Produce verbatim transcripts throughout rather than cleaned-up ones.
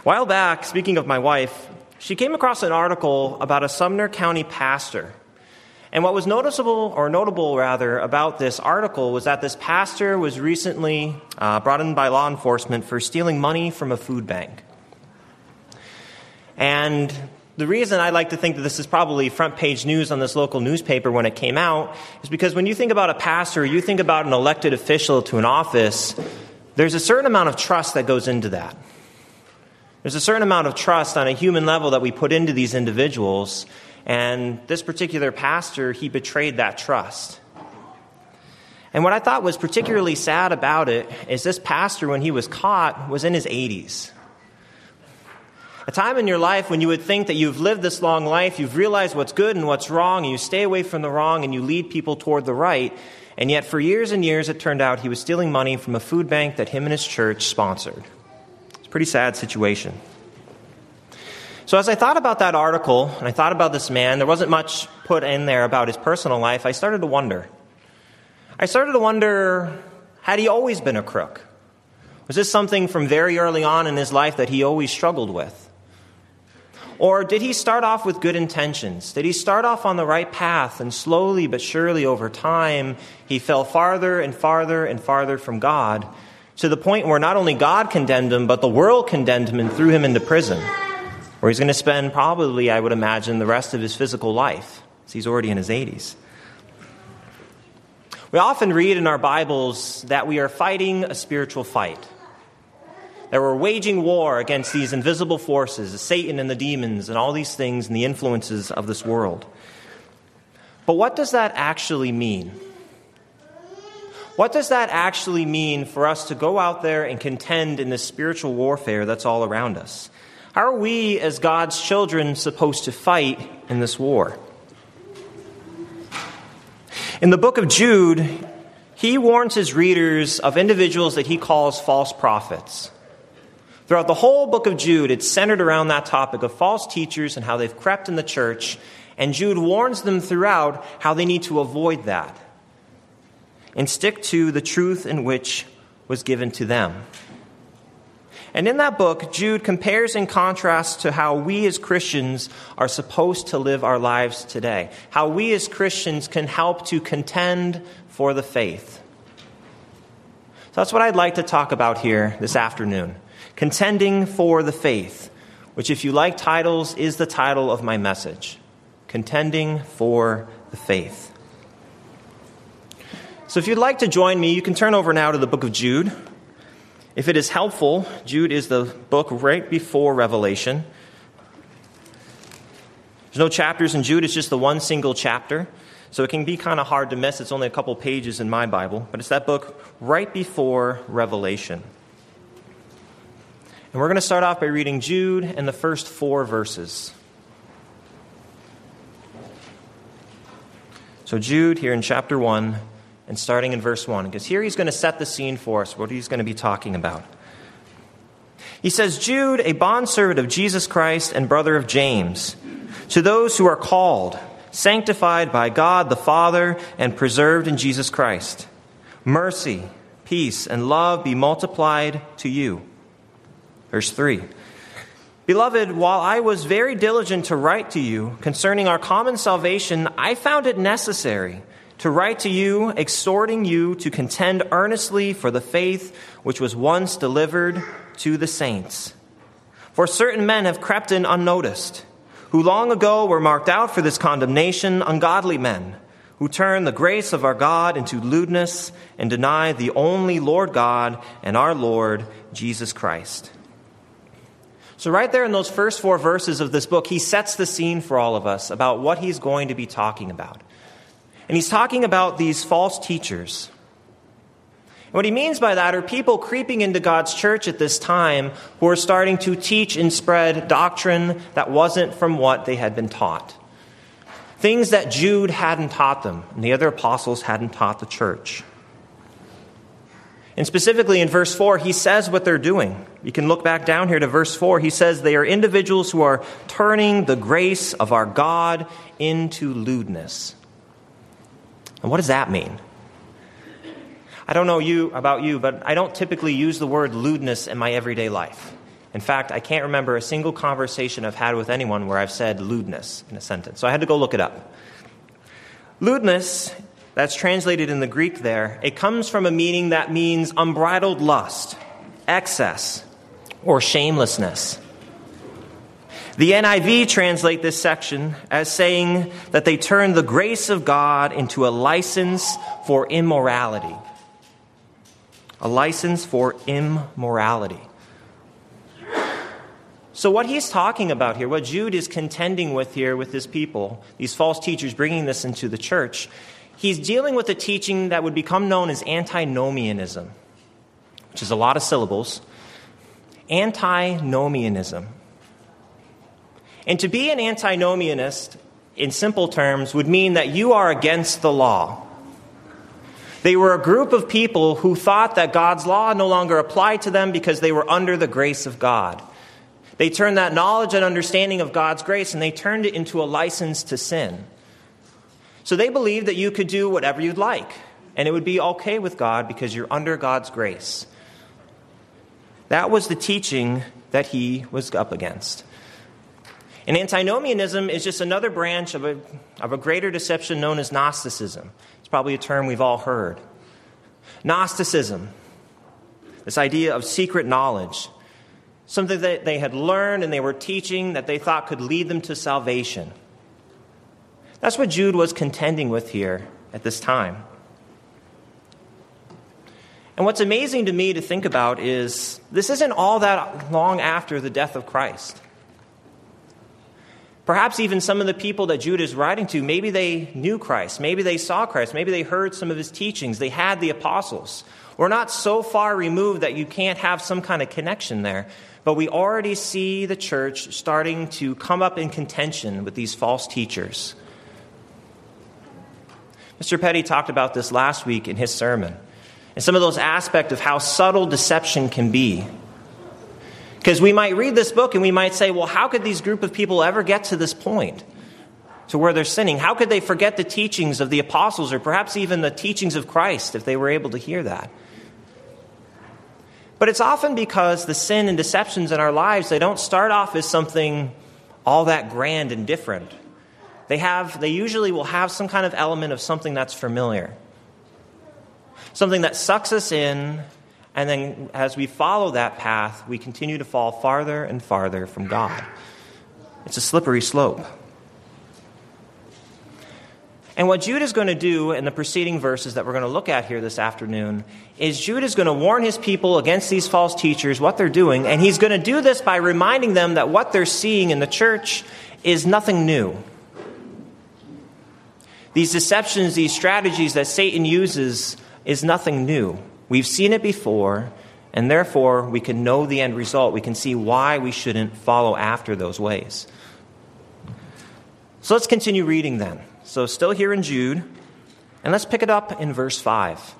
A while back, speaking of my wife, she came across an article about a Sumner County pastor. And what was noticeable, or notable rather, about this article was that this pastor was recently uh, brought in by law enforcement for stealing money from a food bank. And the reason I like to think that this is probably front page news on this local newspaper when it came out is because when you think about a pastor, you think about an elected official to an office, there's a certain amount of trust that goes into that. There's a certain amount of trust on a human level that we put into these individuals, and this particular pastor, he betrayed that trust. And what I thought was particularly sad about it is this pastor, when he was caught, was in his eighties. A time in your life when you would think that you've lived this long life, you've realized what's good and what's wrong, and you stay away from the wrong, and you lead people toward the right. And yet for years and years, it turned out he was stealing money from a food bank that him and his church sponsored. It's a pretty sad situation. So as I thought about that article, and I thought about this man, there wasn't much put in there about his personal life. I started to wonder. I started to wonder, had he always been a crook? Was this something from very early on in his life that he always struggled with? Or did he start off with good intentions? Did he start off on the right path, and slowly but surely over time, he fell farther and farther and farther from God, to the point where not only God condemned him, but the world condemned him and threw him into prison, where he's going to spend probably, I would imagine, the rest of his physical life, as he's already in his eighties. We often read in our Bibles that we are fighting a spiritual fight, that we're waging war against these invisible forces, Satan and the demons and all these things and the influences of this world. But what does that actually mean? What does that actually mean for us to go out there and contend in this spiritual warfare that's all around us? How are we, as God's children, supposed to fight in this war? In the book of Jude, he warns his readers of individuals that he calls false prophets. Throughout the whole book of Jude, it's centered around that topic of false teachers and how they've crept in the church, and Jude warns them throughout how they need to avoid that and stick to the truth in which was given to them. And in that book, Jude compares and contrasts to how we as Christians are supposed to live our lives today. How we as Christians can help to contend for the faith. So that's what I'd like to talk about here this afternoon. Contending for the faith, which, if you like titles, is the title of my message. Contending for the faith. So if you'd like to join me, you can turn over now to the book of Jude. If it is helpful, Jude is the book right before Revelation. There's no chapters in Jude, it's just the one single chapter. So it can be kind of hard to miss. It's only a couple pages in my Bible, but it's that book right before Revelation. And we're going to start off by reading Jude and the first four verses. So Jude here in chapter one, and starting in verse one, because here he's going to set the scene for us, what he's going to be talking about. He says, Jude, a bondservant of Jesus Christ and brother of James, to those who are called, sanctified by God the Father, and preserved in Jesus Christ, mercy, peace, and love be multiplied to you. Verse three, Beloved, while I was very diligent to write to you concerning our common salvation, I found it necessary to write to you, exhorting you to contend earnestly for the faith which was once delivered to the saints. For certain men have crept in unnoticed, who long ago were marked out for this condemnation, ungodly men, who turn the grace of our God into lewdness and deny the only Lord God and our Lord Jesus Christ. So right there in those first four verses of this book, he sets the scene for all of us about what he's going to be talking about. And he's talking about these false teachers. And what he means by that are people creeping into God's church at this time who are starting to teach and spread doctrine that wasn't from what they had been taught. Things that Jude hadn't taught them, and the other apostles hadn't taught the church. And specifically in verse four, he says what they're doing. You can look back down here to verse four. He says they are individuals who are turning the grace of our God into lewdness. And what does that mean? I don't know you about you, but I don't typically use the word lewdness in my everyday life. In fact, I can't remember a single conversation I've had with anyone where I've said lewdness in a sentence. So I had to go look it up. Lewdness, that's translated in the Greek there, it comes from a meaning that means unbridled lust, excess, or shamelessness. The N I V translate this section as saying that they turn the grace of God into a license for immorality. A license for immorality. So what he's talking about here, what Jude is contending with here with his people, these false teachers bringing this into the church, he's dealing with a teaching that would become known as antinomianism, which is a lot of syllables. Antinomianism. And to be an antinomianist, in simple terms, would mean that you are against the law. They were a group of people who thought that God's law no longer applied to them because they were under the grace of God. They turned that knowledge and understanding of God's grace and they turned it into a license to sin. So they believed that you could do whatever you'd like, and it would be okay with God because you're under God's grace. That was the teaching that he was up against. And antinomianism is just another branch of a, of a greater deception known as Gnosticism. It's probably a term we've all heard. Gnosticism, this idea of secret knowledge, something that they had learned and they were teaching that they thought could lead them to salvation. That's what Jude was contending with here at this time. And what's amazing to me to think about is this isn't all that long after the death of Christ. Perhaps even some of the people that Jude is writing to, maybe they knew Christ, maybe they saw Christ, maybe they heard some of his teachings, they had the apostles. We're not so far removed that you can't have some kind of connection there, but we already see the church starting to come up in contention with these false teachers. Mister Petty talked about this last week in his sermon, and some of those aspects of how subtle deception can be. Because we might read this book and we might say, well, how could these group of people ever get to this point, to where they're sinning? How could they forget the teachings of the apostles or perhaps even the teachings of Christ if they were able to hear that? But it's often because the sin and deceptions in our lives, they don't start off as something all that grand and different. They have, they usually will have some kind of element of something that's familiar. Something that sucks us in. And then as we follow that path, we continue to fall farther and farther from God. It's a slippery slope. And what Jude is going to do in the preceding verses that we're going to look at here this afternoon is Jude is going to warn his people against these false teachers, what they're doing, and he's going to do this by reminding them that what they're seeing in the church is nothing new. These deceptions, these strategies that Satan uses is nothing new. We've seen it before, and therefore we can know the end result. We can see why we shouldn't follow after those ways. So let's continue reading then. So still here in Jude, and let's pick it up in verse five.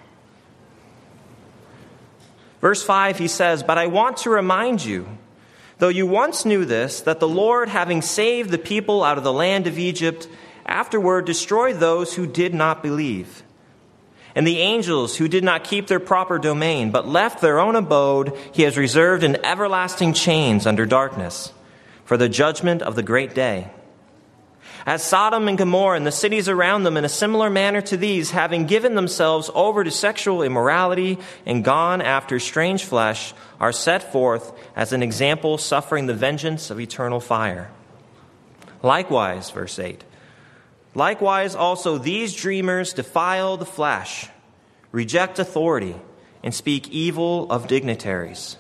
Verse five, he says, "But I want to remind you, though you once knew this, that the Lord, having saved the people out of the land of Egypt, afterward destroyed those who did not believe. And the angels who did not keep their proper domain, but left their own abode, he has reserved in everlasting chains under darkness, for the judgment of the great day. As Sodom and Gomorrah and the cities around them in a similar manner to these, having given themselves over to sexual immorality and gone after strange flesh, are set forth as an example, suffering the vengeance of eternal fire. Likewise," verse eight, "likewise also these dreamers defile the flesh, reject authority, and speak evil of dignitaries."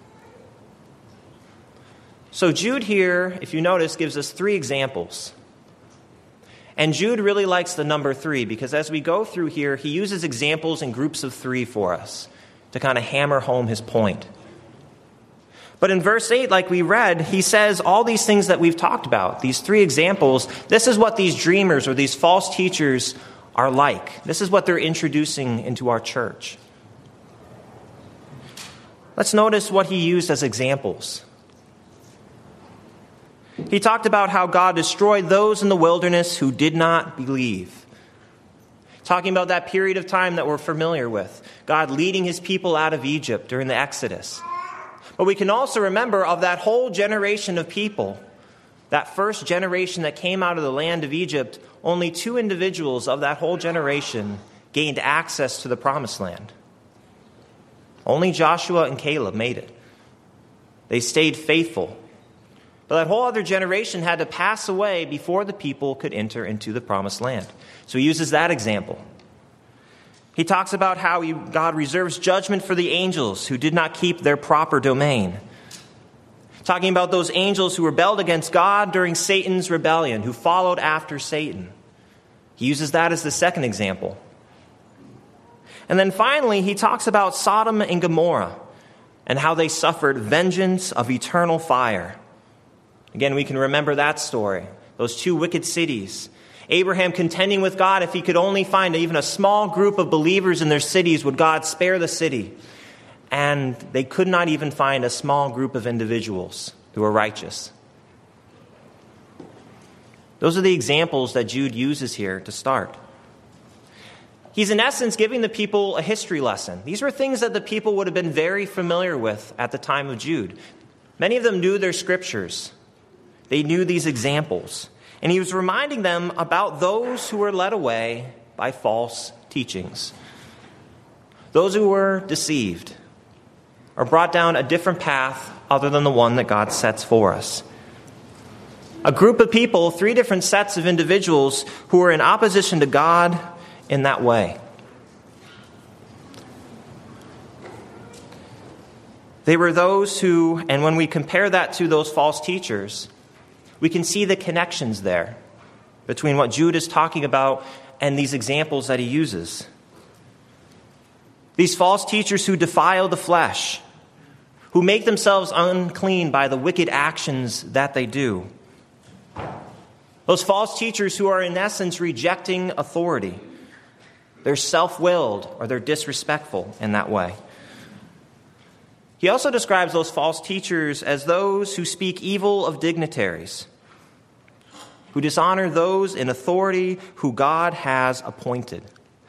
So Jude here, if you notice, gives us three examples. And Jude really likes the number three because as we go through here, he uses examples in groups of three for us to kind of hammer home his point. But in verse eight, like we read, he says all these things that we've talked about, these three examples, this is what these dreamers or these false teachers are like. This is what they're introducing into our church. Let's notice what he used as examples. He talked about how God destroyed those in the wilderness who did not believe. Talking about that period of time that we're familiar with. God leading his people out of Egypt during the Exodus. But we can also remember of that whole generation of people, that first generation that came out of the land of Egypt, only two individuals of that whole generation gained access to the promised land. Only Joshua and Caleb made it. They stayed faithful. But that whole other generation had to pass away before the people could enter into the promised land. So he uses that example. He talks about how he, God reserves judgment for the angels who did not keep their proper domain. Talking about those angels who rebelled against God during Satan's rebellion, who followed after Satan. He uses that as the second example. And then finally, he talks about Sodom and Gomorrah and how they suffered vengeance of eternal fire. Again, we can remember that story, those two wicked cities. Abraham contending with God, if he could only find even a small group of believers in their cities, would God spare the city? And they could not even find a small group of individuals who were righteous. Those are the examples that Jude uses here to start. He's in essence giving the people a history lesson. These were things that the people would have been very familiar with at the time of Jude. Many of them knew their scriptures. They knew these examples. And he was reminding them about those who were led away by false teachings. Those who were deceived or brought down a different path other than the one that God sets for us. A group of people, three different sets of individuals who were in opposition to God in that way. They were those who, and when we compare that to those false teachers, we can see the connections there between what Jude is talking about and these examples that he uses. These false teachers who defile the flesh, who make themselves unclean by the wicked actions that they do. Those false teachers who are in essence rejecting authority. They're self-willed or they're disrespectful in that way. He also describes those false teachers as those who speak evil of dignitaries, who dishonor those in authority who God has appointed.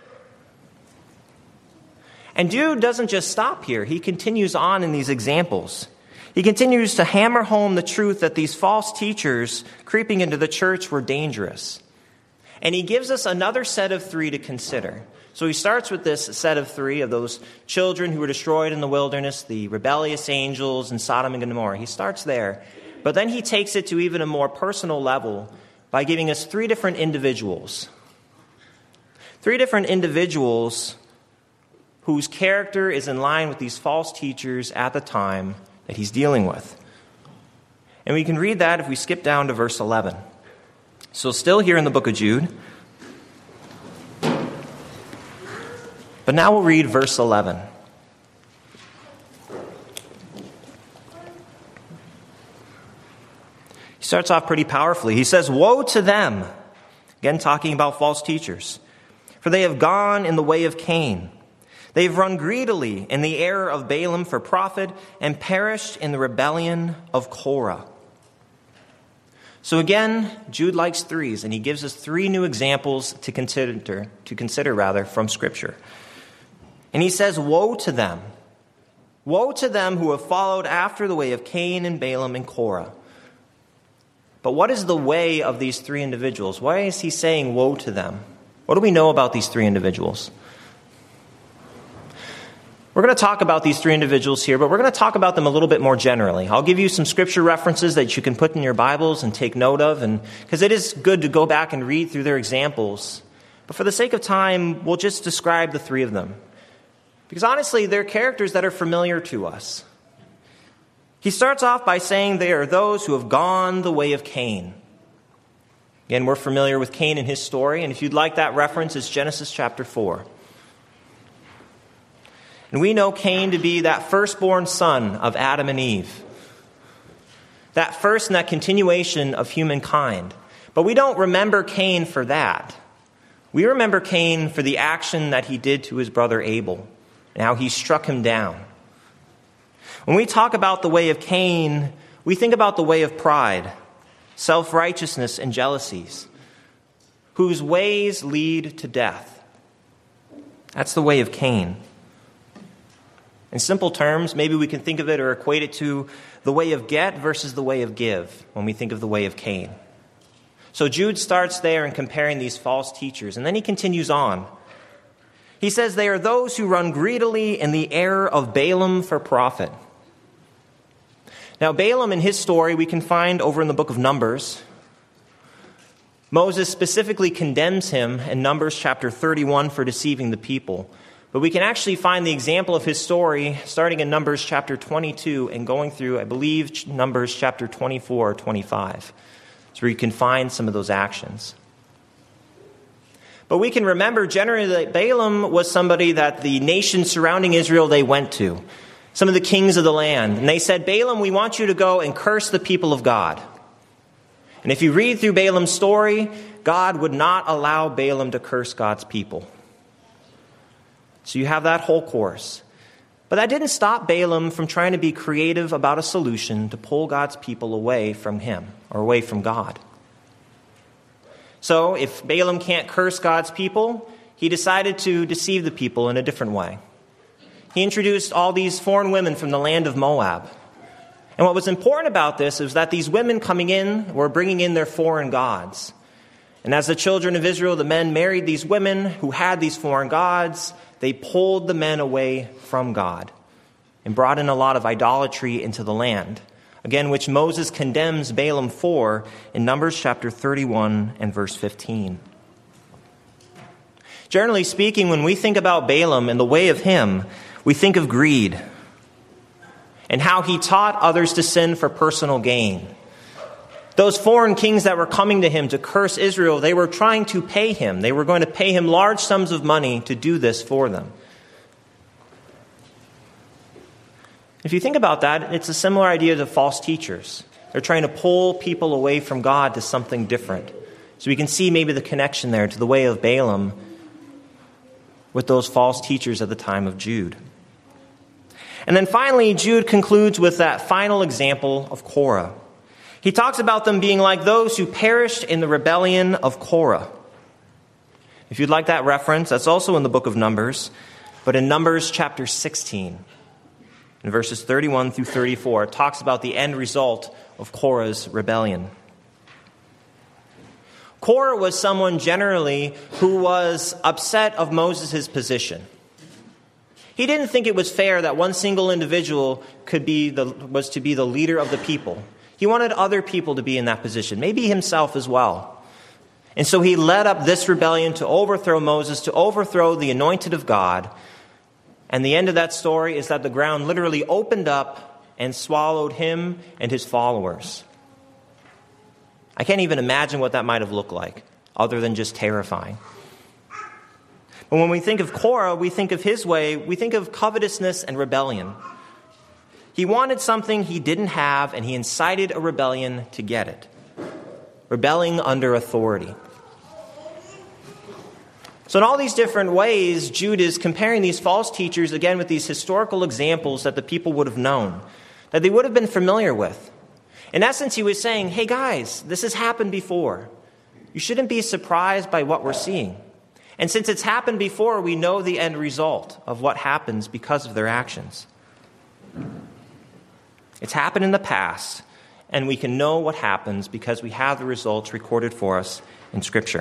And Jude doesn't just stop here. He continues on in these examples. He continues to hammer home the truth that these false teachers creeping into the church were dangerous. And he gives us another set of three to consider. So he starts with this set of three of those children who were destroyed in the wilderness, the rebellious angels in Sodom and Gomorrah. He starts there, but then he takes it to even a more personal level by giving us three different individuals. Three different individuals whose character is in line with these false teachers at the time that he's dealing with. And we can read that if we skip down to verse eleven. So still here in the book of Jude. But now we'll read verse eleven. He starts off pretty powerfully. He says, "Woe to them," again talking about false teachers, "for they have gone in the way of Cain. They've run greedily in the error of Balaam for profit and perished in the rebellion of Korah." So again, Jude likes threes, and he gives us three new examples to consider, to consider rather, from Scripture. And he says, woe to them. Woe to them who have followed after the way of Cain and Balaam and Korah. But what is the way of these three individuals? Why is he saying woe to them? What do we know about these three individuals? We're going to talk about these three individuals here, but we're going to talk about them a little bit more generally. I'll give you some scripture references that you can put in your Bibles and take note of, and because it is good to go back and read through their examples. But for the sake of time, we'll just describe the three of them. Because honestly, they're characters that are familiar to us. He starts off by saying they are those who have gone the way of Cain. Again, we're familiar with Cain and his story, and if you'd like that reference, it's Genesis chapter four. And we know Cain to be that firstborn son of Adam and Eve. That first and that continuation of humankind. But we don't remember Cain for that. We remember Cain for the action that he did to his brother Abel and how he struck him down. When we talk about the way of Cain, we think about the way of pride, self-righteousness, and jealousies, whose ways lead to death. That's the way of Cain. In simple terms, maybe we can think of it or equate it to the way of get versus the way of give when we think of the way of Cain. So Jude starts there in comparing these false teachers, and then he continues on. He says, they are those who run greedily in the error of Balaam for profit. Now, Balaam in his story we can find over in the book of Numbers. Moses specifically condemns him in Numbers chapter thirty-one for deceiving the people. But we can actually find the example of his story starting in Numbers chapter twenty-two and going through, I believe, Numbers chapter twenty-four or twenty-five. It's where you can find some of those actions. But we can remember generally that Balaam was somebody that the nations surrounding Israel, they went to. Some of the kings of the land. And they said, Balaam, we want you to go and curse the people of God. And if you read through Balaam's story, God would not allow Balaam to curse God's people. So you have that whole course. But that didn't stop Balaam from trying to be creative about a solution to pull God's people away from him or away from God. So if Balaam can't curse God's people, he decided to deceive the people in a different way. He introduced all these foreign women from the land of Moab. And what was important about this is that these women coming in were bringing in their foreign gods. And as the children of Israel, the men married these women who had these foreign gods. They pulled the men away from God and brought in a lot of idolatry into the land. Again, which Moses condemns Balaam for in Numbers chapter thirty-one and verse fifteen. Generally speaking, when we think about Balaam and the way of him, we think of greed and how he taught others to sin for personal gain. Those foreign kings that were coming to him to curse Israel, they were trying to pay him. They were going to pay him large sums of money to do this for them. If you think about that, it's a similar idea to false teachers. They're trying to pull people away from God to something different. So we can see maybe the connection there to the way of Balaam with those false teachers at the time of Jude. And then finally, Jude concludes with that final example of Korah. He talks about them being like those who perished in the rebellion of Korah. If you'd like that reference, that's also in the book of Numbers, but in Numbers chapter sixteen. In verses thirty-one through thirty-four, it talks about the end result of Korah's rebellion. Korah was someone generally who was upset of Moses' position. He didn't think it was fair that one single individual could be the, was to be the leader of the people. He wanted other people to be in that position, maybe himself as well. And so he led up this rebellion to overthrow Moses, to overthrow the anointed of God. And the end of that story is that the ground literally opened up and swallowed him and his followers. I can't even imagine what that might have looked like, other than just terrifying. But when we think of Korah, we think of his way, we think of covetousness and rebellion. He wanted something he didn't have, and he incited a rebellion to get it. Rebelling under authority. So in all these different ways, Jude is comparing these false teachers, again, with these historical examples that the people would have known, that they would have been familiar with. In essence, he was saying, hey guys, this has happened before. You shouldn't be surprised by what we're seeing. And since it's happened before, we know the end result of what happens because of their actions. It's happened in the past, and we can know what happens because we have the results recorded for us in Scripture.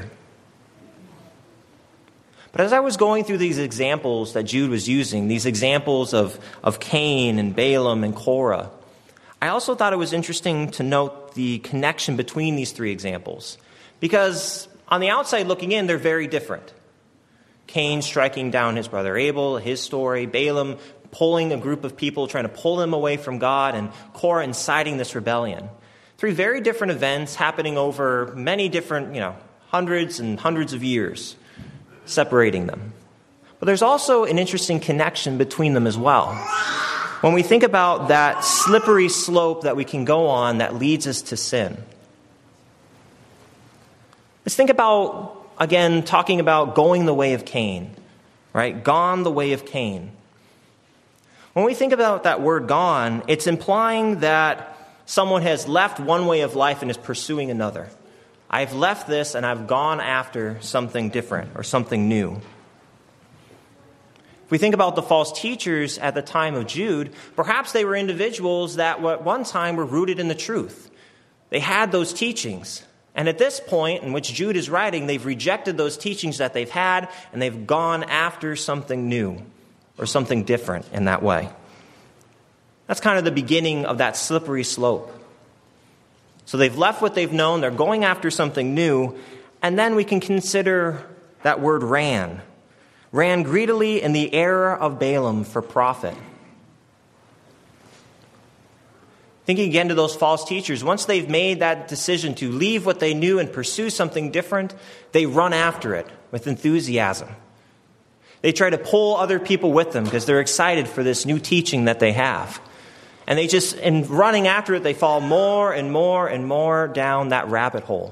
But as I was going through these examples that Jude was using, these examples of, of Cain and Balaam and Korah, I also thought it was interesting to note the connection between these three examples. Because on the outside looking in, they're very different. Cain striking down his brother Abel, his story, Balaam pulling a group of people, trying to pull them away from God, and Korah inciting this rebellion. Three very different events happening over many different, you know, hundreds and hundreds of years, separating them. But there's also an interesting connection between them as well. When we think about that slippery slope that we can go on that leads us to sin. Let's think about, again, talking about going the way of Cain, right? Gone the way of Cain. When we think about that word gone, it's implying that someone has left one way of life and is pursuing another. I've left this and I've gone after something different or something new. If we think about the false teachers at the time of Jude, perhaps they were individuals that at one time were rooted in the truth. They had those teachings. And at this point in which Jude is writing, they've rejected those teachings that they've had, and they've gone after something new or something different in that way. That's kind of the beginning of that slippery slope. So they've left what they've known, they're going after something new, and then we can consider that word ran. Ran greedily in the error of Balaam for profit. Thinking again to those false teachers, once they've made that decision to leave what they knew and pursue something different, they run after it with enthusiasm. They try to pull other people with them because they're excited for this new teaching that they have. And they just, in running after it, they fall more and more and more down that rabbit hole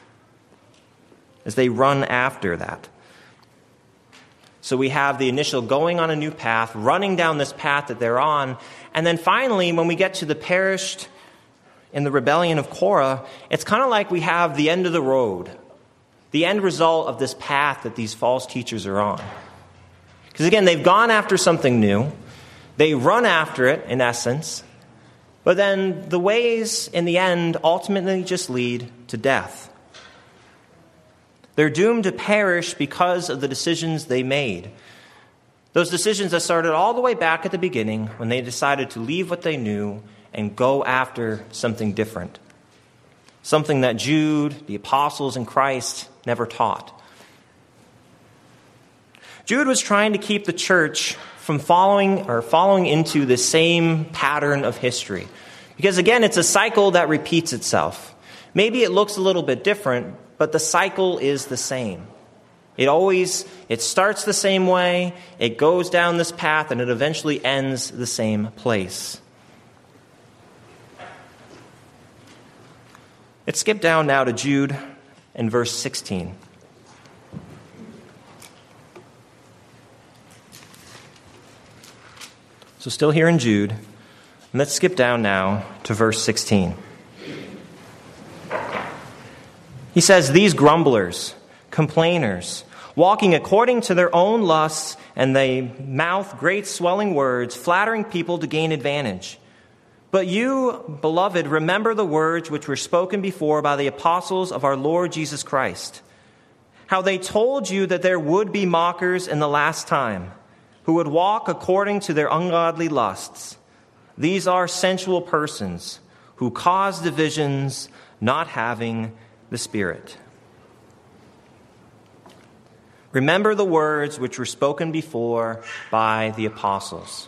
as they run after that. So we have the initial going on a new path, running down this path that they're on. And then finally, when we get to the perished in the rebellion of Korah, it's kind of like we have the end of the road, the end result of this path that these false teachers are on. Because again, they've gone after something new. They run after it, in essence. But then the ways, in the end, ultimately just lead to death. They're doomed to perish because of the decisions they made. Those decisions that started all the way back at the beginning when they decided to leave what they knew and go after something different. Something that Jude, the apostles, and Christ never taught. Jude was trying to keep the church from following or following into the same pattern of history. Because again, it's a cycle that repeats itself. Maybe it looks a little bit different, but the cycle is the same. It always, it starts the same way, it goes down this path, and it eventually ends the same place. Let's skip down now to Jude and verse sixteen. So still here in Jude, and let's skip down now to verse sixteen. He says, "These grumblers, complainers, walking according to their own lusts, and they mouth great swelling words, flattering people to gain advantage. But you, beloved, remember the words which were spoken before by the apostles of our Lord Jesus Christ, how they told you that there would be mockers in the last time, who would walk according to their ungodly lusts. These are sensual persons who cause divisions, not having the Spirit. Remember the words which were spoken before by the apostles."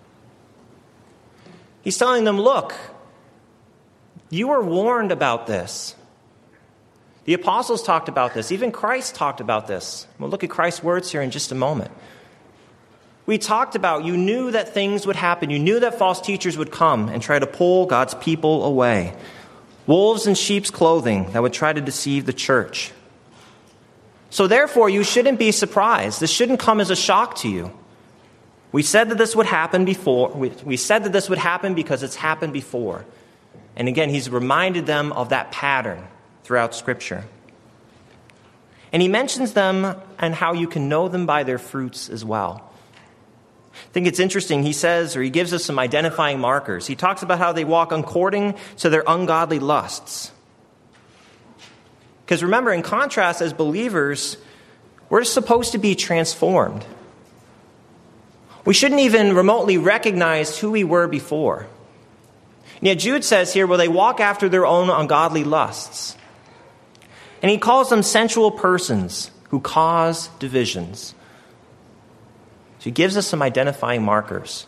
He's telling them, look, you were warned about this. The apostles talked about this. Even Christ talked about this. We'll look at Christ's words here in just a moment. We talked about, you knew that things would happen. You knew that false teachers would come and try to pull God's people away. Wolves in sheep's clothing that would try to deceive the church. So therefore, you shouldn't be surprised. This shouldn't come as a shock to you. We said that this would happen before. We, we said that this would happen because it's happened before. And again, he's reminded them of that pattern throughout Scripture. And he mentions them and how you can know them by their fruits as well. I think it's interesting. He says, or he gives us some identifying markers. He talks about how they walk according to their ungodly lusts. Because remember, in contrast, as believers, we're supposed to be transformed. We shouldn't even remotely recognize who we were before. And yet Jude says here, well, they walk after their own ungodly lusts. And he calls them sensual persons who cause divisions. So he gives us some identifying markers.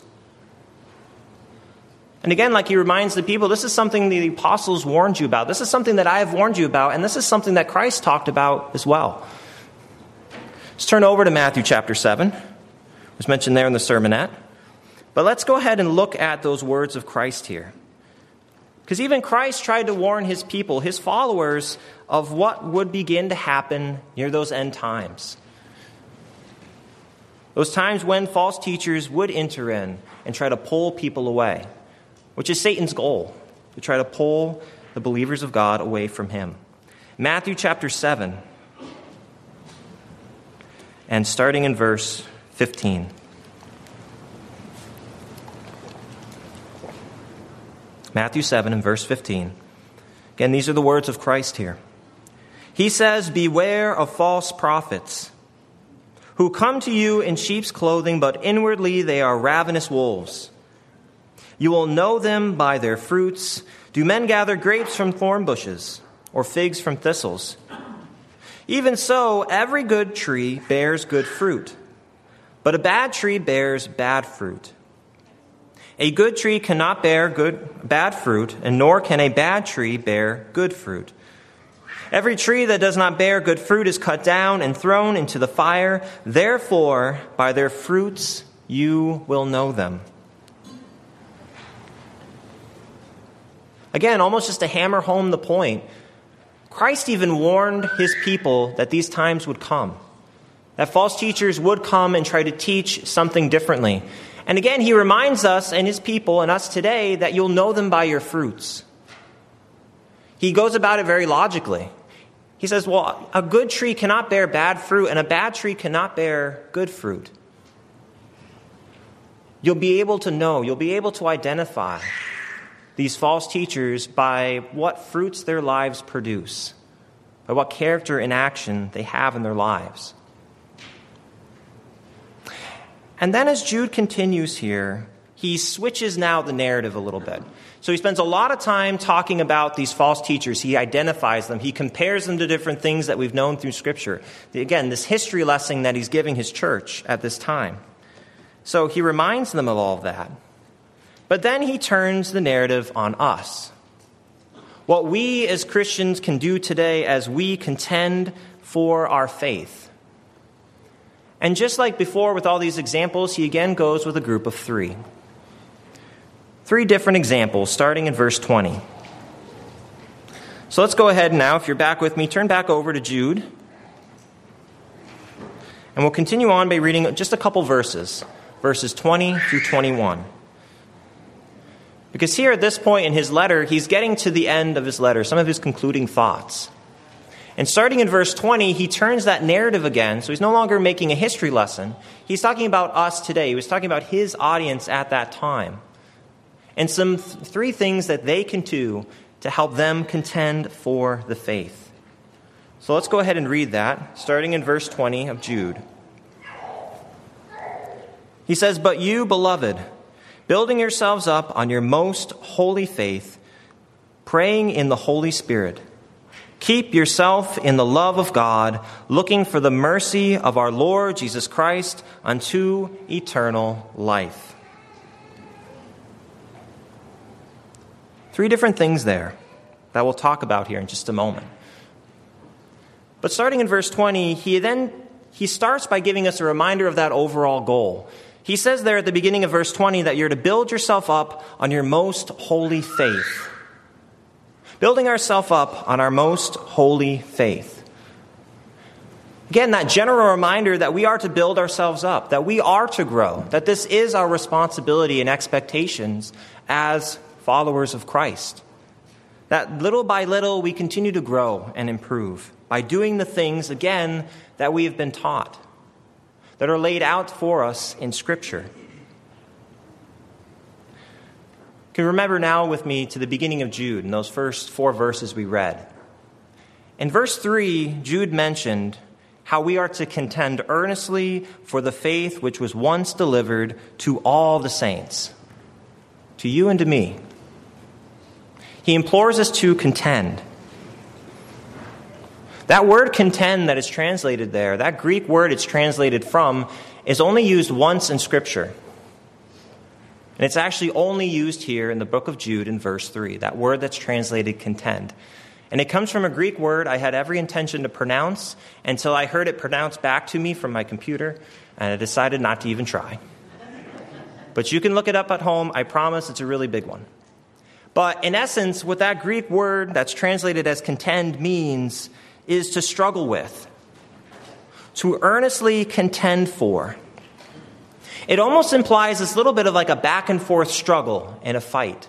And again, like he reminds the people, this is something the apostles warned you about. This is something that I have warned you about, and this is something that Christ talked about as well. Let's turn over to Matthew chapter seven. It was mentioned there in the sermonette. But let's go ahead and look at those words of Christ here. Because even Christ tried to warn his people, his followers, of what would begin to happen near those end times. Those times when false teachers would enter in and try to pull people away, which is Satan's goal, to try to pull the believers of God away from him. Matthew chapter seven, and starting in verse fifteen. Matthew seven and verse fifteen. Again, these are the words of Christ here. He says, "Beware of false prophets, who come to you in sheep's clothing, but inwardly they are ravenous wolves. You will know them by their fruits. Do men gather grapes from thorn bushes, or figs from thistles? Even so, every good tree bears good fruit, but a bad tree bears bad fruit. A good tree cannot bear good bad fruit, and nor can a bad tree bear good fruit. Every tree that does not bear good fruit is cut down and thrown into the fire. Therefore, by their fruits you will know them." Again, almost just to hammer home the point, Christ even warned his people that these times would come, that false teachers would come and try to teach something differently. And again, he reminds us and his people and us today that you'll know them by your fruits. He goes about it very logically. He says, well, a good tree cannot bear bad fruit, and a bad tree cannot bear good fruit. You'll be able to know, you'll be able to identify these false teachers by what fruits their lives produce, by what character and action they have in their lives. And then as Jude continues here, he switches now the narrative a little bit. So he spends a lot of time talking about these false teachers. He identifies them. He compares them to different things that we've known through Scripture. Again, this history lesson that he's giving his church at this time. So he reminds them of all of that. But then he turns the narrative on us. What we as Christians can do today as we contend for our faith. And just like before with all these examples, he again goes with a group of three. Three different examples, starting in verse twenty. So let's go ahead now, if you're back with me, turn back over to Jude. And we'll continue on by reading just a couple verses, verses twenty through twenty-one. Because here at this point in his letter, he's getting to the end of his letter, some of his concluding thoughts. And starting in verse twenty, he turns that narrative again. So he's no longer making a history lesson. He's talking about us today. He was talking about his audience at that time. And some th- three things that they can do to help them contend for the faith. So let's go ahead and read that, starting in verse twenty of Jude. He says, "But you, beloved, building yourselves up on your most holy faith, praying in the Holy Spirit, keep yourself in the love of God, looking for the mercy of our Lord Jesus Christ unto eternal life." Three different things there that we'll talk about here in just a moment. But starting in verse twenty, he then he starts by giving us a reminder of that overall goal. He says there at the beginning of verse twenty that you're to build yourself up on your most holy faith. Building ourselves up on our most holy faith. Again, that general reminder that we are to build ourselves up, that we are to grow, that this is our responsibility and expectations as followers of Christ. That little by little we continue to grow and improve by doing the things, again, that we have been taught, that are laid out for us in Scripture. You can remember now with me to the beginning of Jude, in those first four verses we read. In verse three, Jude mentioned how we are to contend earnestly for the faith which was once delivered to all the saints, to you and to me. He implores us to contend. That word contend that is translated there, that Greek word it's translated from, is only used once in Scripture. And it's actually only used here in the book of Jude in verse three, that word that's translated contend. And it comes from a Greek word I had every intention to pronounce until I heard it pronounced back to me from my computer, and I decided not to even try. But you can look it up at home. I promise it's a really big one. But in essence, what that Greek word that's translated as contend means is to struggle with, to earnestly contend for. It almost implies this little bit of like a back and forth struggle in a fight.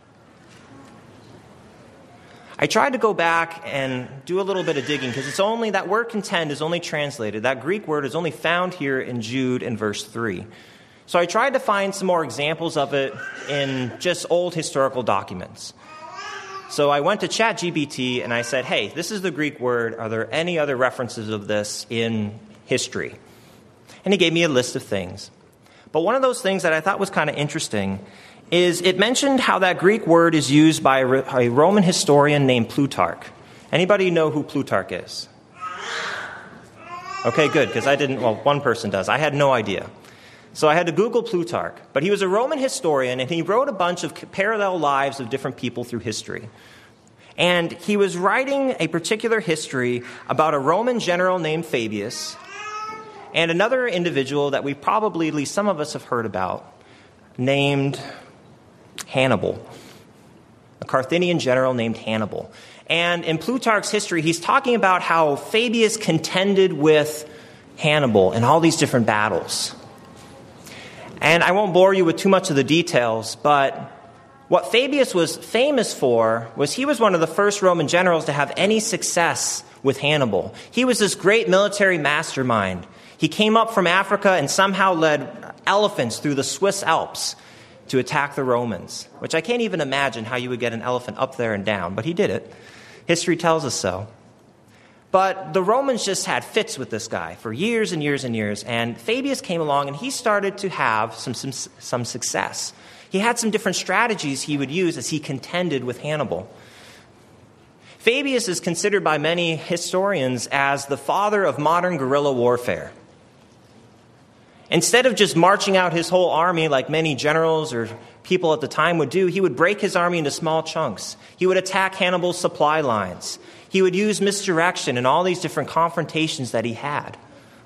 I tried to go back and do a little bit of digging because it's only, that word contend is only translated, that Greek word is only found here in Jude in verse three. So I tried to find some more examples of it in just old historical documents. So I went to ChatGPT and I said, hey, this is the Greek word. Are there any other references of this in history? And he gave me a list of things. But one of those things that I thought was kind of interesting is it mentioned how that Greek word is used by a Roman historian named Plutarch. Anybody know who Plutarch is? Okay, good, because I didn't, well, one person does. I had no idea. So I had to Google Plutarch. But he was a Roman historian, and he wrote a bunch of parallel lives of different people through history. And he was writing a particular history about a Roman general named Fabius and another individual that we probably, at least some of us, have heard about, named Hannibal, a Carthaginian general named Hannibal. And in Plutarch's history, he's talking about how Fabius contended with Hannibal in all these different battles. And I won't bore you with too much of the details, but what Fabius was famous for was he was one of the first Roman generals to have any success with Hannibal. He was this great military mastermind. He came up from Africa and somehow led elephants through the Swiss Alps to attack the Romans, which I can't even imagine how you would get an elephant up there and down, but he did it. History tells us so. But the Romans just had fits with this guy for years and years and years, and Fabius came along and he started to have some, some, some success. He had some different strategies he would use as he contended with Hannibal. Fabius is considered by many historians as the father of modern guerrilla warfare. Instead of just marching out his whole army like many generals or people at the time would do, he would break his army into small chunks. He would attack Hannibal's supply lines. He would use misdirection in all these different confrontations that he had.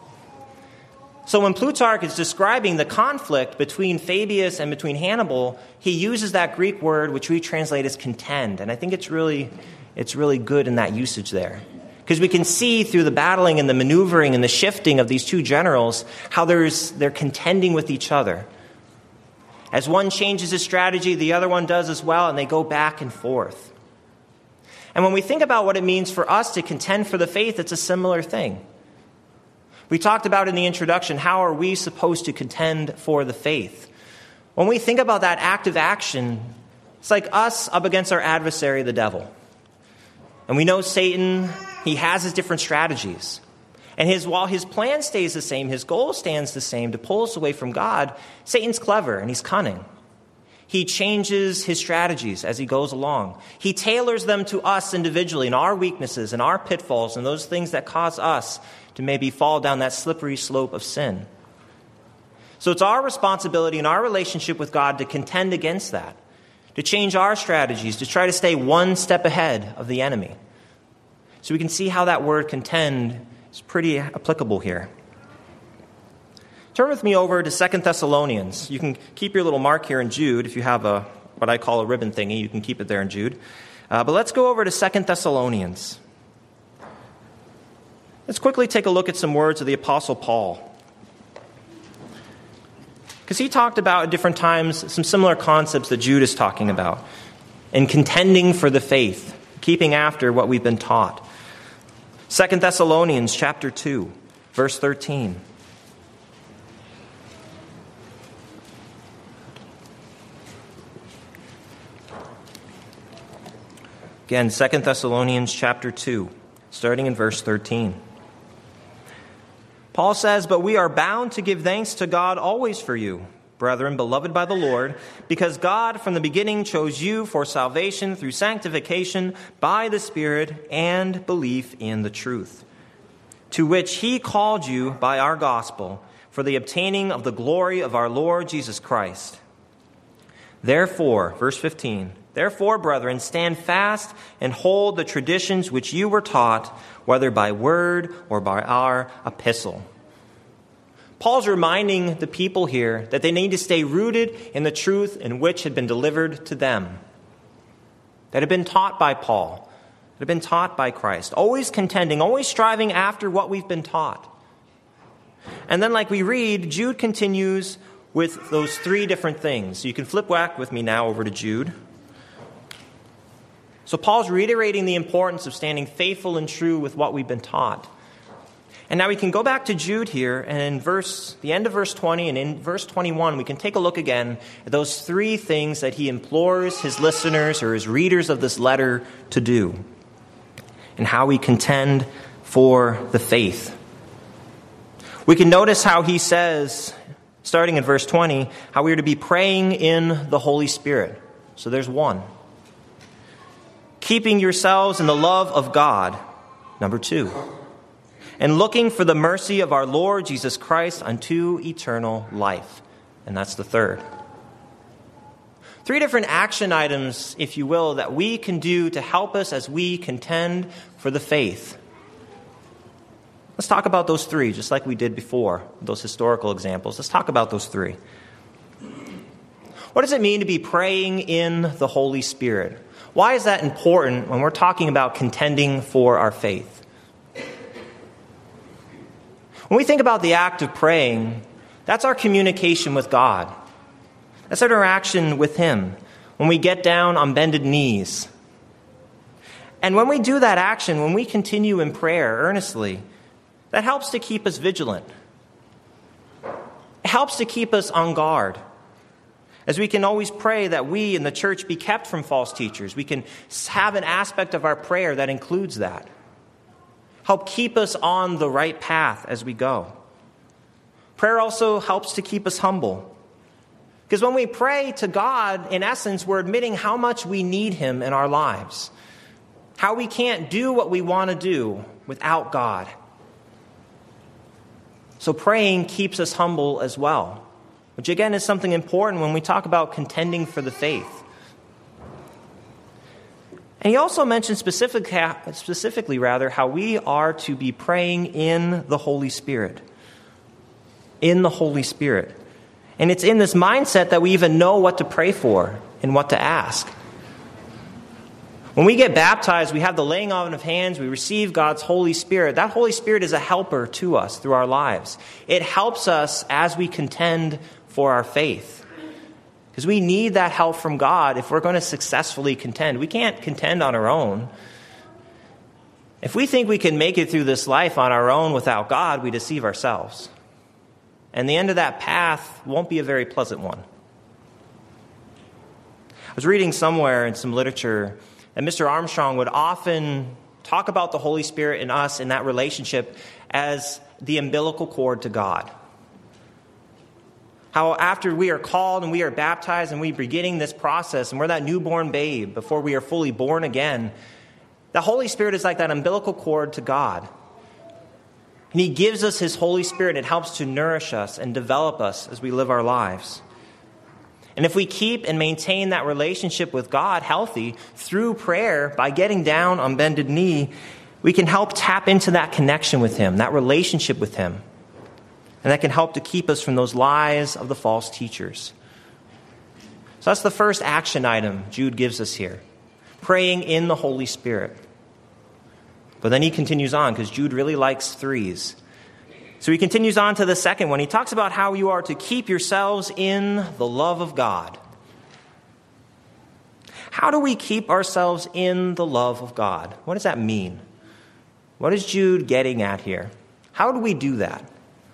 So when Plutarch is describing the conflict between Fabius and between Hannibal, he uses that Greek word which we translate as contend. And I think it's really, it's really good in that usage there. Because we can see through the battling and the maneuvering and the shifting of these two generals how there's, they're contending with each other. As one changes his strategy, the other one does as well, and they go back and forth. And when we think about what it means for us to contend for the faith, it's a similar thing. We talked about in the introduction, how are we supposed to contend for the faith? When we think about that active action, it's like us up against our adversary, the devil. And we know Satan, he has his different strategies. And his, while his plan stays the same, his goal stands the same, to pull us away from God, Satan's clever and he's cunning. He changes his strategies as he goes along. He tailors them to us individually and our weaknesses and our pitfalls and those things that cause us to maybe fall down that slippery slope of sin. So it's our responsibility in our relationship with God to contend against that, to change our strategies, to try to stay one step ahead of the enemy. So we can see how that word contend is pretty applicable here. Turn with me over to Second Thessalonians. You can keep your little mark here in Jude. If you have a what I call a ribbon thingy, you can keep it there in Jude. Uh, but let's go over to Second Thessalonians. Let's quickly take a look at some words of the Apostle Paul. Because he talked about at different times some similar concepts that Jude is talking about. In contending for the faith, keeping after what we've been taught. Second Thessalonians chapter two, verse thirteen. Again, Second Thessalonians chapter two, starting in verse thirteen. Paul says, "But we are bound to give thanks to God always for you, brethren, beloved by the Lord, because God from the beginning chose you for salvation through sanctification by the Spirit and belief in the truth, to which he called you by our gospel for the obtaining of the glory of our Lord Jesus Christ. Therefore," verse fifteen, "Therefore, brethren, stand fast and hold the traditions which you were taught, whether by word or by our epistle." Paul's reminding the people here that they need to stay rooted in the truth in which had been delivered to them, that had been taught by Paul, that had been taught by Christ, always contending, always striving after what we've been taught. And then, like we read, Jude continues with those three different things. So you can flip back with me now over to Jude. So Paul's reiterating the importance of standing faithful and true with what we've been taught. And now we can go back to Jude here, and in verse, the end of verse twenty and in verse twenty-one, we can take a look again at those three things that he implores his listeners or his readers of this letter to do, and how we contend for the faith. We can notice how he says, starting in verse twenty, how we are to be praying in the Holy Spirit. So there's one. Keeping yourselves in the love of God, number two. And looking for the mercy of our Lord Jesus Christ unto eternal life. And that's the third. Three different action items, if you will, that we can do to help us as we contend for the faith. Let's talk about those three, just like we did before, those historical examples. Let's talk about those three. What does it mean to be praying in the Holy Spirit? Why is that important when we're talking about contending for our faith? When we think about the act of praying, that's our communication with God. That's our interaction with Him when we get down on bended knees. And when we do that action, when we continue in prayer earnestly, that helps to keep us vigilant. It helps to keep us on guard. As we can always pray that we in the church be kept from false teachers, we can have an aspect of our prayer that includes that. Help keep us on the right path as we go. Prayer also helps to keep us humble. Because when we pray to God, in essence, we're admitting how much we need Him in our lives. How we can't do what we want to do without God. So praying keeps us humble as well, which again is something important when we talk about contending for the faith. And he also mentioned specific, specifically rather, how we are to be praying in the Holy Spirit. In the Holy Spirit. And it's in this mindset that we even know what to pray for and what to ask. When we get baptized, we have the laying on of hands, we receive God's Holy Spirit. That Holy Spirit is a helper to us through our lives. It helps us as we contend for our faith. Because we need that help from God if we're going to successfully contend. We can't contend on our own. If we think we can make it through this life on our own without God, we deceive ourselves. And the end of that path won't be a very pleasant one. I was reading somewhere in some literature that Mister Armstrong would often talk about the Holy Spirit in us in that relationship as the umbilical cord to God. How after we are called and we are baptized and we are beginning this process and we're that newborn babe before we are fully born again, the Holy Spirit is like that umbilical cord to God. And He gives us His Holy Spirit. It helps to nourish us and develop us as we live our lives. And if we keep and maintain that relationship with God healthy through prayer, by getting down on bended knee, we can help tap into that connection with Him, that relationship with Him. And that can help to keep us from those lies of the false teachers. So that's the first action item Jude gives us here. Praying in the Holy Spirit. But then he continues on, because Jude really likes threes. So he continues on to the second one. He talks about how you are to keep yourselves in the love of God. How do we keep ourselves in the love of God? What does that mean? What is Jude getting at here? How do we do that?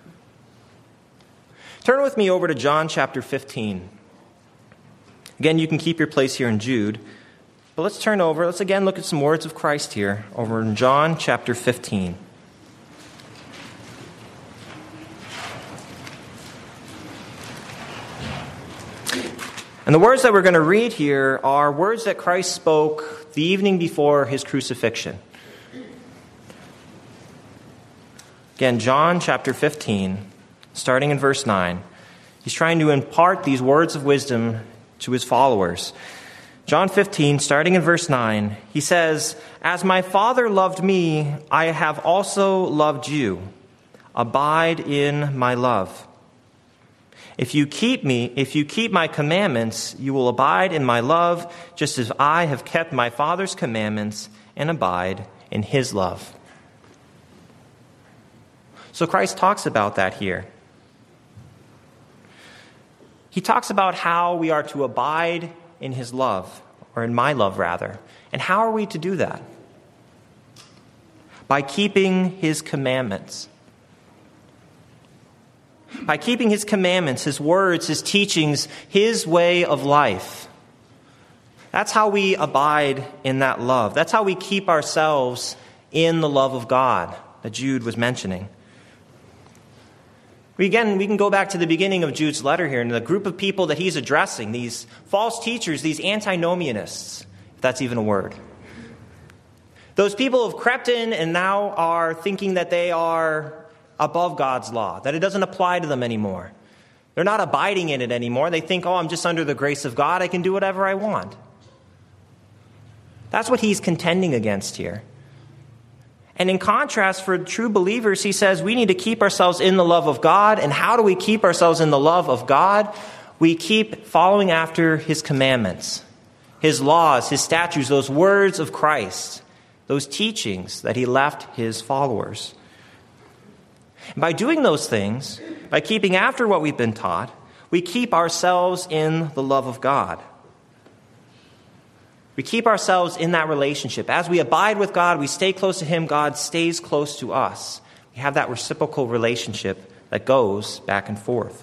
Turn with me over to John chapter fifteen. Again, you can keep your place here in Jude. But let's turn over. Let's again look at some words of Christ here over in John chapter fifteen. And the words that we're going to read here are words that Christ spoke the evening before His crucifixion. Again, John chapter fifteen, starting in verse nine. He's trying to impart these words of wisdom to His followers. John fifteen, starting in verse nine, he says, "As my Father loved me, I have also loved you. Abide in my love. If you keep me, if you keep my commandments, you will abide in my love, just as I have kept my Father's commandments and abide in His love." So Christ talks about that here. He talks about how we are to abide in His love, or in my love rather. And how are we to do that? By keeping His commandments. by keeping his commandments, his words, his teachings, his way of life. That's how we abide in that love. That's how we keep ourselves in the love of God that Jude was mentioning. We, again, we can go back to the beginning of Jude's letter here and the group of people that he's addressing, these false teachers, these antinomianists, if that's even a word. Those people have crept in and now are thinking that they are above God's law, that it doesn't apply to them anymore. They're not abiding in it anymore. They think, oh, I'm just under the grace of God. I can do whatever I want. That's what he's contending against here. And in contrast, for true believers, he says we need to keep ourselves in the love of God. And how do we keep ourselves in the love of God? We keep following after his commandments, his laws, his statutes, those words of Christ, those teachings that he left his followers. And by doing those things, by keeping after what we've been taught, we keep ourselves in the love of God. We keep ourselves in that relationship. As we abide with God, we stay close to him, God stays close to us. We have that reciprocal relationship that goes back and forth.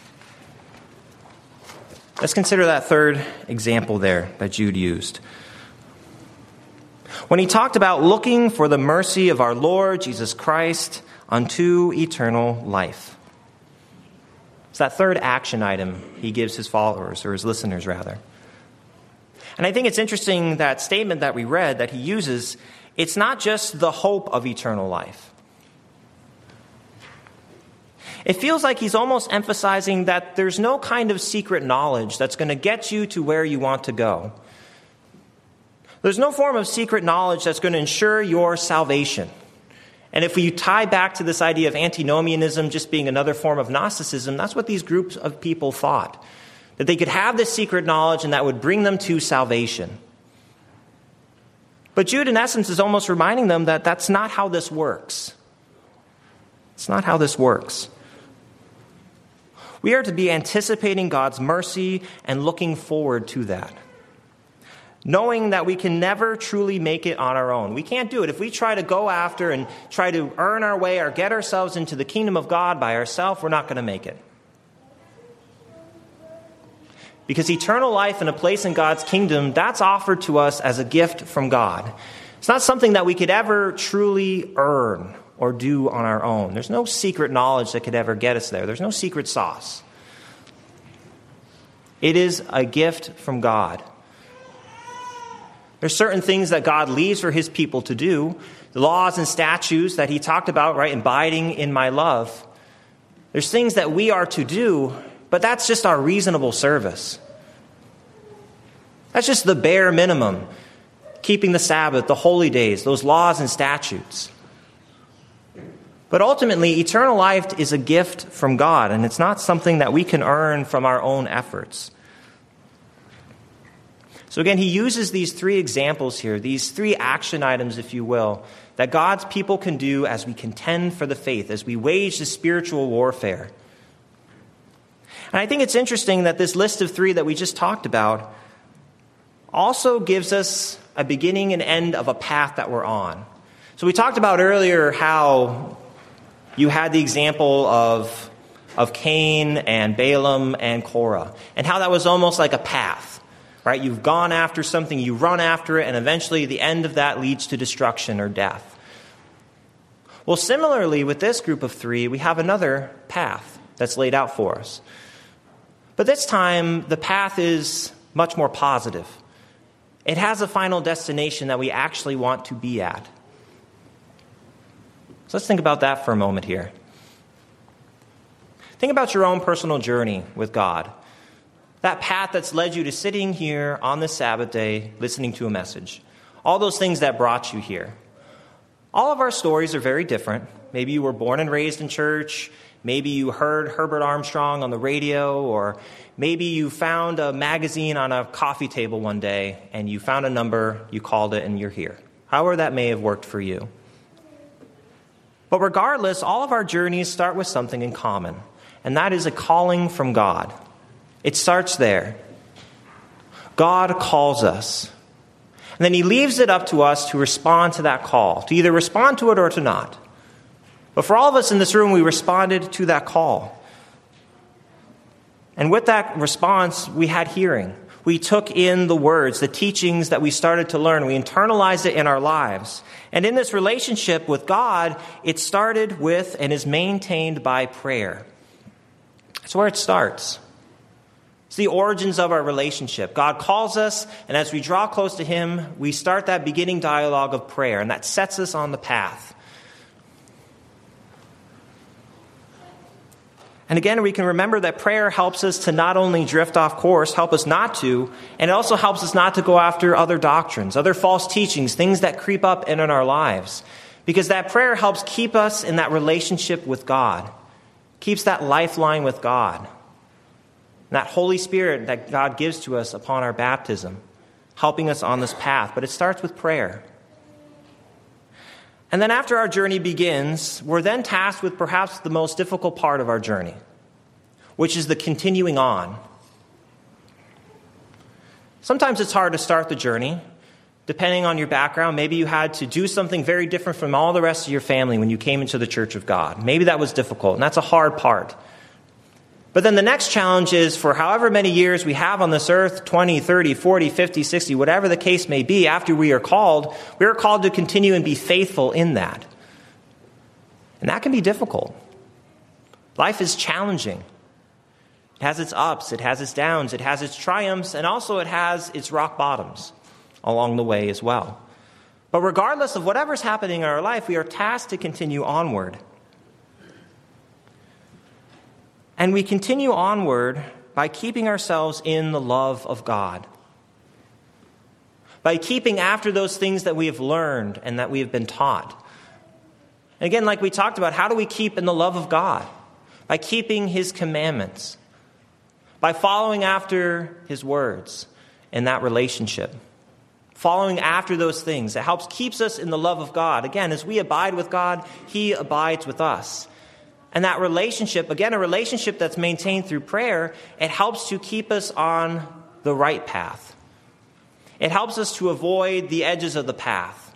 Let's consider that third example there that Jude used. When he talked about looking for the mercy of our Lord Jesus Christ unto eternal life. It's that third action item he gives his followers, or his listeners rather. And I think it's interesting, that statement that we read that he uses, it's not just the hope of eternal life. It feels like he's almost emphasizing that there's no kind of secret knowledge that's going to get you to where you want to go. There's no form of secret knowledge that's going to ensure your salvation. And if we tie back to this idea of antinomianism just being another form of Gnosticism, that's what these groups of people thought. That they could have this secret knowledge and that would bring them to salvation. But Jude, in essence, is almost reminding them that that's not how this works. It's not how this works. We are to be anticipating God's mercy and looking forward to that. Knowing that we can never truly make it on our own. We can't do it. If we try to go after and try to earn our way or get ourselves into the kingdom of God by ourselves, we're not going to make it. Because eternal life and a place in God's kingdom, that's offered to us as a gift from God. It's not something that we could ever truly earn or do on our own. There's no secret knowledge that could ever get us there. There's no secret sauce. It is a gift from God. There's certain things that God leaves for his people to do. The laws and statutes that he talked about, right? Abiding in my love. There's things that we are to do, but that's just our reasonable service. That's just the bare minimum. Keeping the Sabbath, the holy days, those laws and statutes. But ultimately, eternal life is a gift from God, and it's not something that we can earn from our own efforts. So again, he uses these three examples here, these three action items, if you will, that God's people can do as we contend for the faith, as we wage the spiritual warfare. And I think it's interesting that this list of three that we just talked about also gives us a beginning and end of a path that we're on. So we talked about earlier how you had the example of, of Cain and Balaam and Korah, and how that was almost like a path, right? You've gone after something, you run after it, and eventually the end of that leads to destruction or death. Well, similarly, with this group of three, we have another path that's laid out for us. But this time, the path is much more positive. It has a final destination that we actually want to be at. So let's think about that for a moment here. Think about your own personal journey with God. That path that's led you to sitting here on this Sabbath day, listening to a message. All those things that brought you here. All of our stories are very different. Maybe you were born and raised in church. Maybe you heard Herbert Armstrong on the radio, or maybe you found a magazine on a coffee table one day and you found a number, you called it, and you're here. However that may have worked for you. But regardless, all of our journeys start with something in common, and that is a calling from God. It starts there. God calls us. And then he leaves it up to us to respond to that call, to either respond to it or to not. But for all of us in this room, we responded to that call. And with that response, we had hearing. We took in the words, the teachings that we started to learn. We internalized it in our lives. And in this relationship with God, it started with and is maintained by prayer. That's where it starts. It's the origins of our relationship. God calls us, and as we draw close to Him, we start that beginning dialogue of prayer, and that sets us on the path. And again, we can remember that prayer helps us to not only drift off course, help us not to, and it also helps us not to go after other doctrines, other false teachings, things that creep up in, in our lives. Because that prayer helps keep us in that relationship with God, keeps that lifeline with God, and that Holy Spirit that God gives to us upon our baptism, helping us on this path. But it starts with prayer. And then after our journey begins, we're then tasked with perhaps the most difficult part of our journey, which is the continuing on. Sometimes it's hard to start the journey, depending on your background. Maybe you had to do something very different from all the rest of your family when you came into the church of God. Maybe that was difficult, and that's a hard part. But then the next challenge is for however many years we have on this earth, twenty, thirty, forty, fifty, sixty, whatever the case may be, after we are called, we are called to continue and be faithful in that. And that can be difficult. Life is challenging. It has its ups, it has its downs, it has its triumphs, and also it has its rock bottoms along the way as well. But regardless of whatever's happening in our life, we are tasked to continue onward. And we continue onward by keeping ourselves in the love of God, by keeping after those things that we have learned and that we have been taught. And again, like we talked about, how do we keep in the love of God? By keeping His commandments, by following after His words in that relationship, following after those things. It helps keeps us in the love of God. Again, as we abide with God, He abides with us. And that relationship, again, a relationship that's maintained through prayer, it helps to keep us on the right path. It helps us to avoid the edges of the path.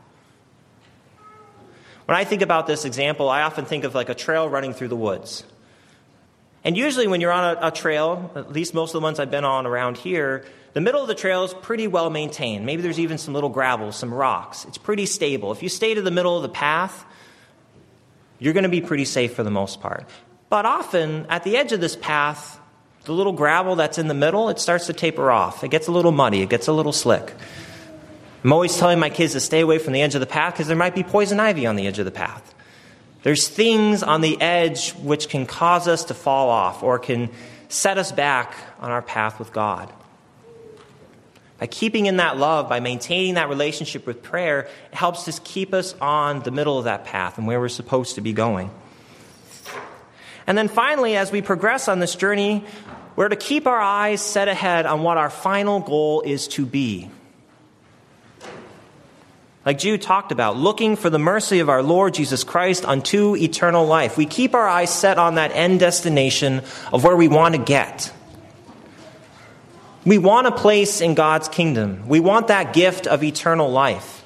When I think about this example, I often think of like a trail running through the woods. And usually when you're on a, a trail, at least most of the ones I've been on around here, the middle of the trail is pretty well maintained. Maybe there's even some little gravel, some rocks. It's pretty stable. If you stay to the middle of the path, you're going to be pretty safe for the most part. But often, at the edge of this path, the little gravel that's in the middle, it starts to taper off. It gets a little muddy. It gets a little slick. I'm always telling my kids to stay away from the edge of the path because there might be poison ivy on the edge of the path. There's things on the edge which can cause us to fall off or can set us back on our path with God. By keeping in that love, by maintaining that relationship with prayer, it helps us keep us on the middle of that path and where we're supposed to be going. And then finally, as we progress on this journey, we're to keep our eyes set ahead on what our final goal is to be. Like Jude talked about, looking for the mercy of our Lord Jesus Christ unto eternal life. We keep our eyes set on that end destination of where we want to get. We want a place in God's kingdom. We want that gift of eternal life.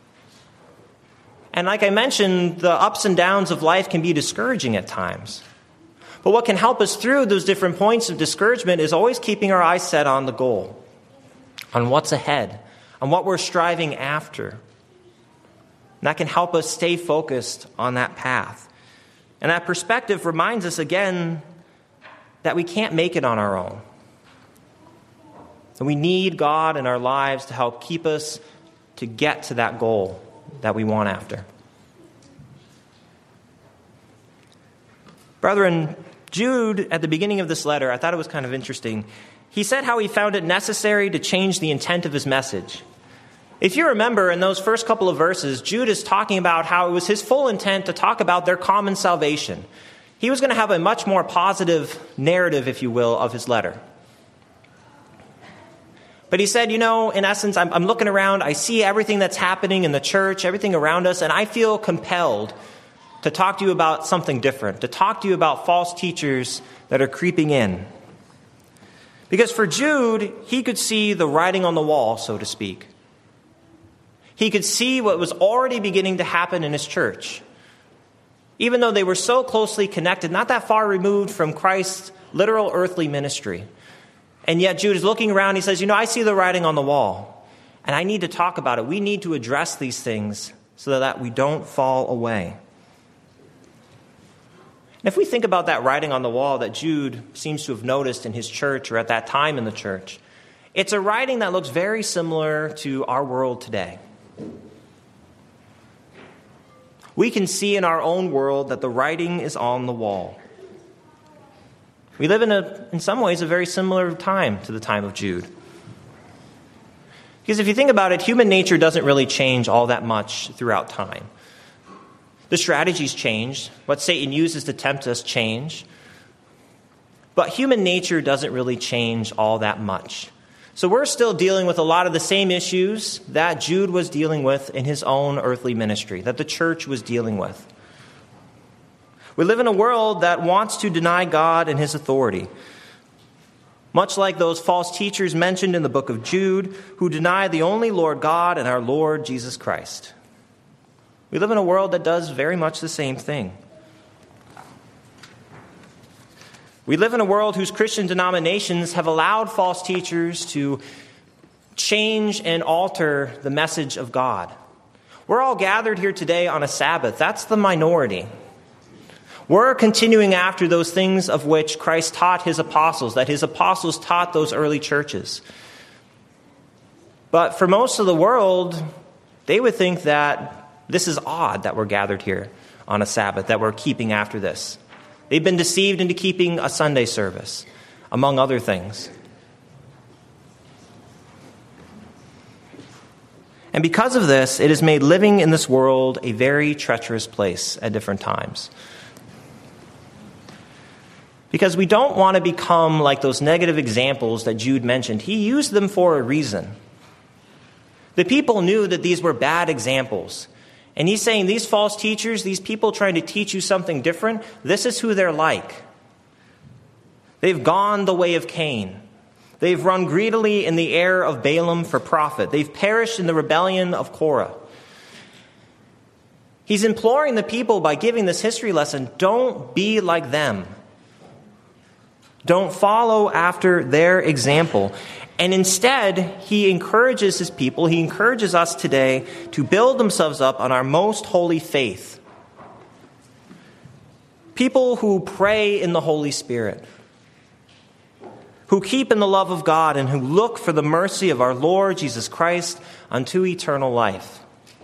And like I mentioned, the ups and downs of life can be discouraging at times. But what can help us through those different points of discouragement is always keeping our eyes set on the goal, on what's ahead, on what we're striving after. And that can help us stay focused on that path. And that perspective reminds us again that we can't make it on our own. And we need God in our lives to help keep us to get to that goal that we want after. Brethren, Jude, at the beginning of this letter, I thought it was kind of interesting. He said how he found it necessary to change the intent of his message. If you remember, in those first couple of verses, Jude is talking about how it was his full intent to talk about their common salvation. He was going to have a much more positive narrative, if you will, of his letter. But he said, you know, in essence, I'm, I'm looking around, I see everything that's happening in the church, everything around us, and I feel compelled to talk to you about something different, to talk to you about false teachers that are creeping in. Because for Jude, he could see the writing on the wall, so to speak. He could see what was already beginning to happen in his church. Even though they were so closely connected, not that far removed from Christ's literal earthly ministry. And yet Jude is looking around, he says, you know, I see the writing on the wall, and I need to talk about it. We need to address these things so that we don't fall away. And if we think about that writing on the wall that Jude seems to have noticed in his church or at that time in the church, it's a writing that looks very similar to our world today. We can see in our own world that the writing is on the wall. We live in, a, in some ways, a very similar time to the time of Jude. Because if you think about it, human nature doesn't really change all that much throughout time. The strategies change. What Satan uses to tempt us change. But human nature doesn't really change all that much. So we're still dealing with a lot of the same issues that Jude was dealing with in his own earthly ministry, that the church was dealing with. We live in a world that wants to deny God and his authority, much like those false teachers mentioned in the book of Jude who deny the only Lord God and our Lord Jesus Christ. We live in a world that does very much the same thing. We live in a world whose Christian denominations have allowed false teachers to change and alter the message of God. We're all gathered here today on a Sabbath. That's the minority. We're continuing after those things of which Christ taught his apostles, that his apostles taught those early churches. But for most of the world, they would think that this is odd that we're gathered here on a Sabbath, that we're keeping after this. They've been deceived into keeping a Sunday service, among other things. And because of this, it has made living in this world a very treacherous place at different times. Because we don't want to become like those negative examples that Jude mentioned. He used them for a reason. The people knew that these were bad examples. And he's saying these false teachers, these people trying to teach you something different, this is who they're like. They've gone the way of Cain. They've run greedily in the error of Balaam for profit. They've perished in the rebellion of Korah. He's imploring the people by giving this history lesson, don't be like them. Don't follow after their example. And instead, he encourages his people, he encourages us today to build themselves up on our most holy faith. People who pray in the Holy Spirit, who keep in the love of God, and who look for the mercy of our Lord Jesus Christ unto eternal life.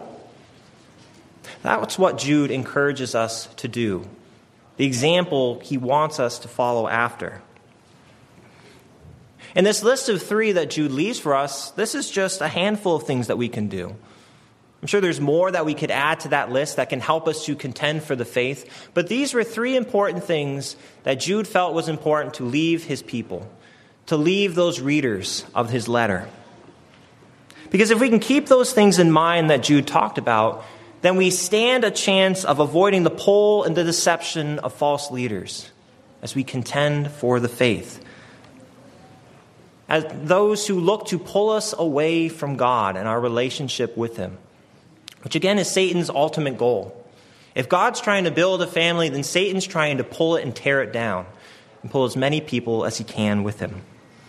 That's what Jude encourages us to do, the example he wants us to follow after. In this list of three that Jude leaves for us, this is just a handful of things that we can do. I'm sure there's more that we could add to that list that can help us to contend for the faith. But these were three important things that Jude felt was important to leave his people, to leave those readers of his letter. Because if we can keep those things in mind that Jude talked about, then we stand a chance of avoiding the pull and the deception of false leaders as we contend for the faith. As those who look to pull us away from God and our relationship with him, which again is Satan's ultimate goal. If God's trying to build a family, then Satan's trying to pull it and tear it down and pull as many people as he can with him.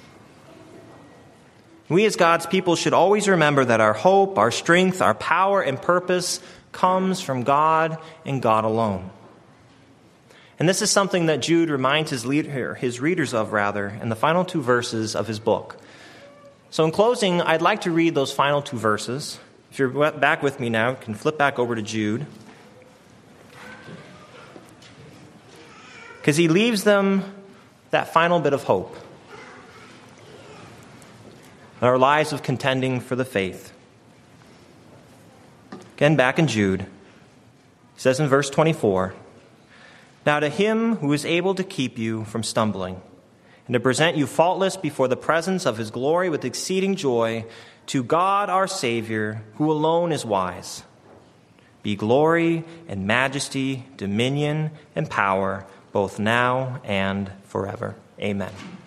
We as God's people should always remember that our hope, our strength, our power, and purpose comes from God and God alone. And this is something that Jude reminds his, leader, his readers of, rather, in the final two verses of his book. So in closing, I'd like to read those final two verses. If you're back with me now, you can flip back over to Jude. Because he leaves them that final bit of hope. Our lives of contending for the faith. Again, back in Jude, he says in verse twenty-four, "Now to him who is able to keep you from stumbling, and to present you faultless before the presence of his glory with exceeding joy, to God our Savior, who alone is wise, be glory and majesty, dominion and power, both now and forever." Amen.